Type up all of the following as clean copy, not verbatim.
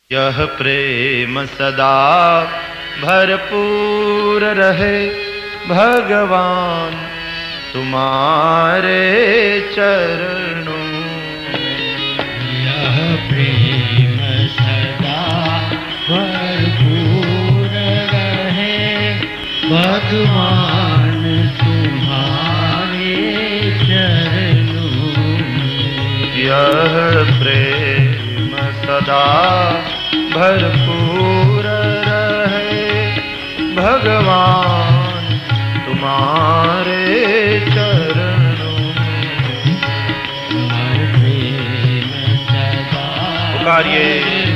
यह प्रेम सदा भरपूर रहे भगवान तुम्हारे चरणों में। यह प्रेम सदा भरपूर रहे भगवान तुम्हारे चरणों में। यह प्रेम सदा भरपूर रहे भगवान तुम्हारे चरणों में। प्रेम सदा पुकारिए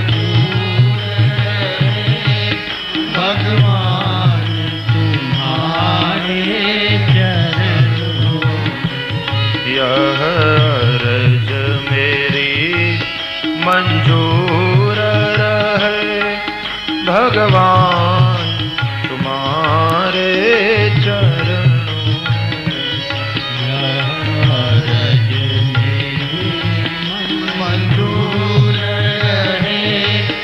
भगवान तुम्हारे चरणों में। यह अर्ज मेरी मंजूर रहे भगवान तुम्हारे चरणों में। यह अर्ज मेरी मंजूर रहे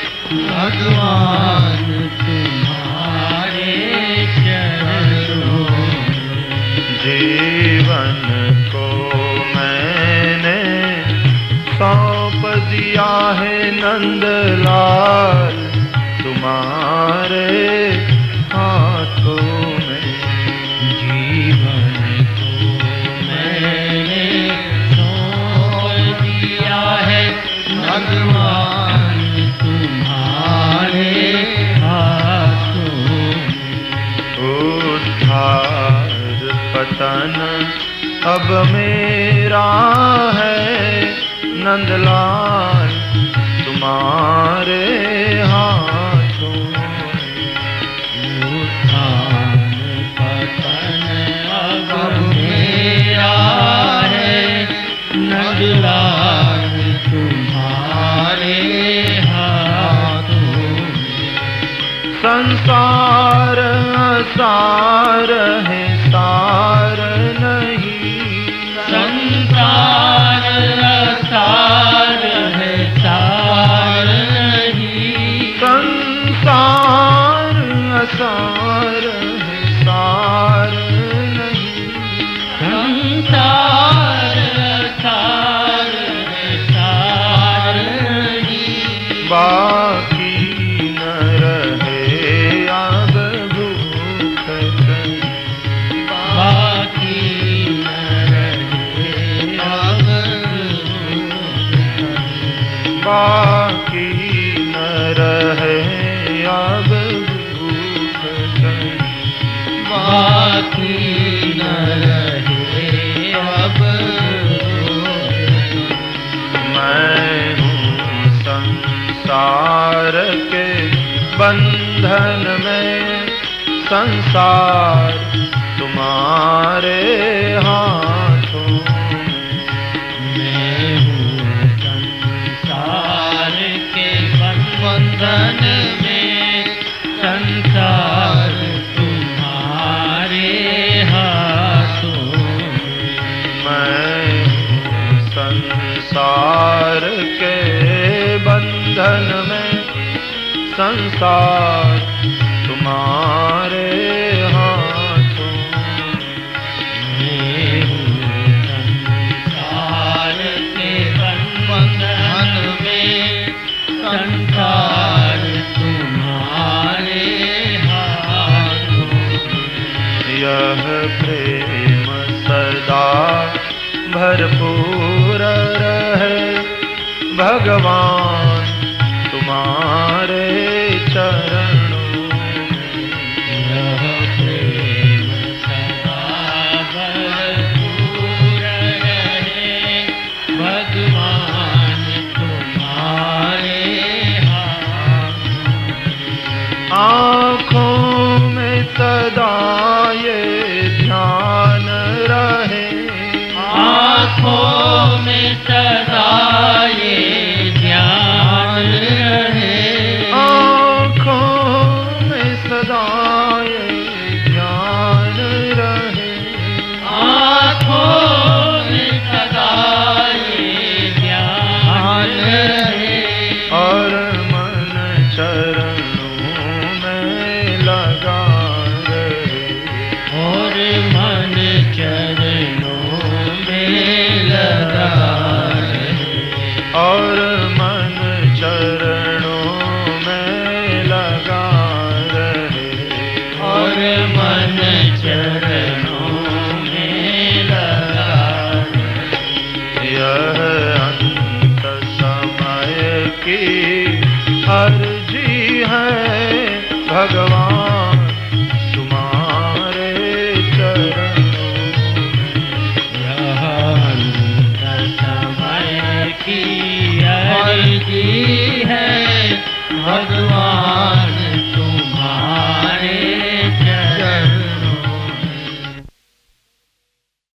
भगवान तुम्हारे चरणों में। जीवन को मैंने सौंप दिया है नंदलाल तुम्हारे हाथों में। जीवन को मैंने सौंप दिया है भगवान तुम्हारे हाथों में। उद्धार पतन अब मेरा है नंदलाल तुम्हारे हाथों में। उत्थान पतन अब मेरा है नंदलाल तुम्हारे हाथों में। संसार सार है सार नहीं। संसार सार है सार नहीं। संसार असार है सार नहीं। संसार सार है सार नहीं। बाकी न रहे अब भूख कहीं। बाकी न रहे अब बाकी न रहे अब भूख कहीं। बाकी न रहे अब। मैं हूँ संसार के बंधन में संसार तुम्हारे हाथों में। मैं हूँ संसार के बंधन में संसार तुम्हारे हाथों में। मैं हूँ संसार के बंधन में संसार तुम्हारे हाथों में। मैं हूँ संसार के बंधन में संसार तुम्हारे हाथों में। यह प्रेम सदा भरपूर रहे भगवान तुम्हारे चरणों में। यह प्रेम सदा भरपूर रहे भगवान तुम्हारे हाथों में। आँखों में सदा ये ध्यान रहे। आँखों में सदा ये ध्यान रहे। आँखों में सदा ये ध्यान रहे। आँखों में सदा ये ध्यान रहे। और मन और मन चरणों में लगा रहे, और मन चरणों में लगा रहे। यह अंत समय की